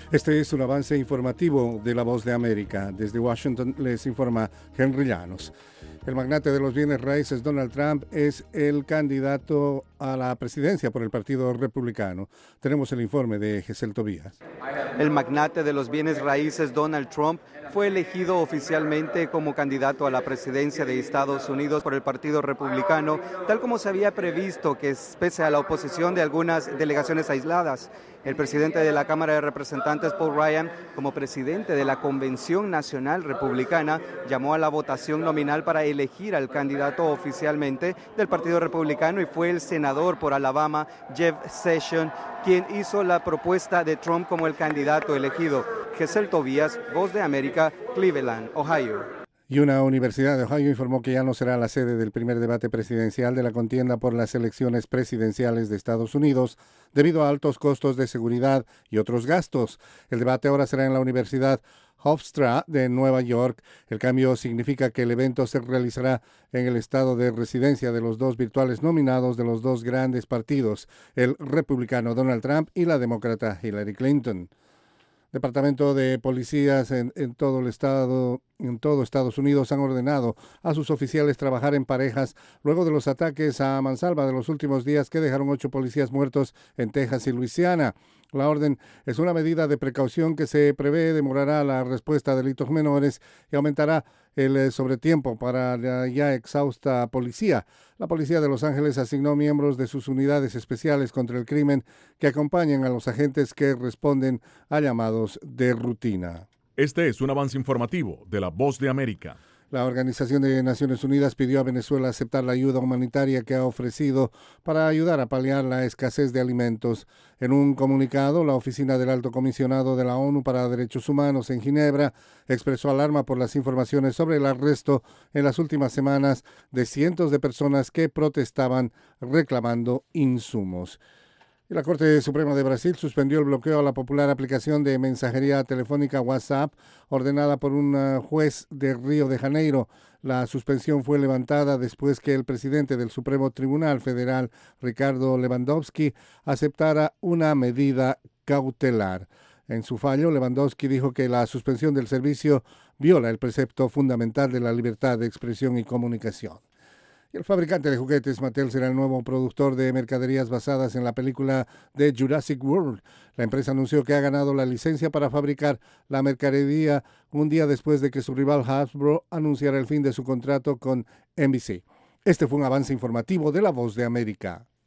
Este es un avance informativo de La Voz de América. Desde Washington les informa Henry Llanos. El magnate de los bienes raíces Donald Trump es el candidato a la presidencia por el Partido Republicano. Tenemos el informe de Gesel Tobías. El magnate de los bienes raíces Donald Trump fue elegido oficialmente como candidato a la presidencia de Estados Unidos por el Partido Republicano, tal como se había previsto, que pese a la oposición de algunas delegaciones aisladas. El presidente de la Cámara de Representantes, Paul Ryan, como presidente de la Convención Nacional Republicana, llamó a la votación nominal para elegir al candidato oficialmente del Partido Republicano, y fue el senador por Alabama, Jeff Sessions, quien hizo la propuesta de Trump como el candidato elegido. Gesel Tobías, Voz de América, Cleveland, Ohio. Y una universidad de Ohio informó que ya no será la sede del primer debate presidencial de la contienda por las elecciones presidenciales de Estados Unidos debido a altos costos de seguridad y otros gastos. El debate ahora será en la Universidad Hofstra de Nueva York. El cambio significa que el evento se realizará en el estado de residencia de los dos virtuales nominados de los dos grandes partidos, el republicano Donald Trump y la demócrata Hillary Clinton. Departamento de policías en todo Estados Unidos han ordenado a sus oficiales trabajar en parejas luego de los ataques a mansalva de los últimos días que dejaron 8 policías muertos en Texas y Luisiana. La orden es una medida de precaución que se prevé demorará la respuesta a delitos menores y aumentará el sobretiempo para la ya exhausta policía. La policía de Los Ángeles asignó miembros de sus unidades especiales contra el crimen que acompañan a los agentes que responden a llamados de rutina. Este es un avance informativo de La Voz de América. La Organización de Naciones Unidas pidió a Venezuela aceptar la ayuda humanitaria que ha ofrecido para ayudar a paliar la escasez de alimentos. En un comunicado, la Oficina del Alto Comisionado de la ONU para Derechos Humanos en Ginebra expresó alarma por las informaciones sobre el arresto en las últimas semanas de cientos de personas que protestaban reclamando insumos. Y la Corte Suprema de Brasil suspendió el bloqueo a la popular aplicación de mensajería telefónica WhatsApp ordenada por un juez de Río de Janeiro. La suspensión fue levantada después que el presidente del Supremo Tribunal Federal, Ricardo Lewandowski, aceptara una medida cautelar. En su fallo, Lewandowski dijo que la suspensión del servicio viola el precepto fundamental de la libertad de expresión y comunicación. Y el fabricante de juguetes Mattel será el nuevo productor de mercaderías basadas en la película de Jurassic World. La empresa anunció que ha ganado la licencia para fabricar la mercadería un día después de que su rival Hasbro anunciara el fin de su contrato con NBC. Este fue un avance informativo de La Voz de América.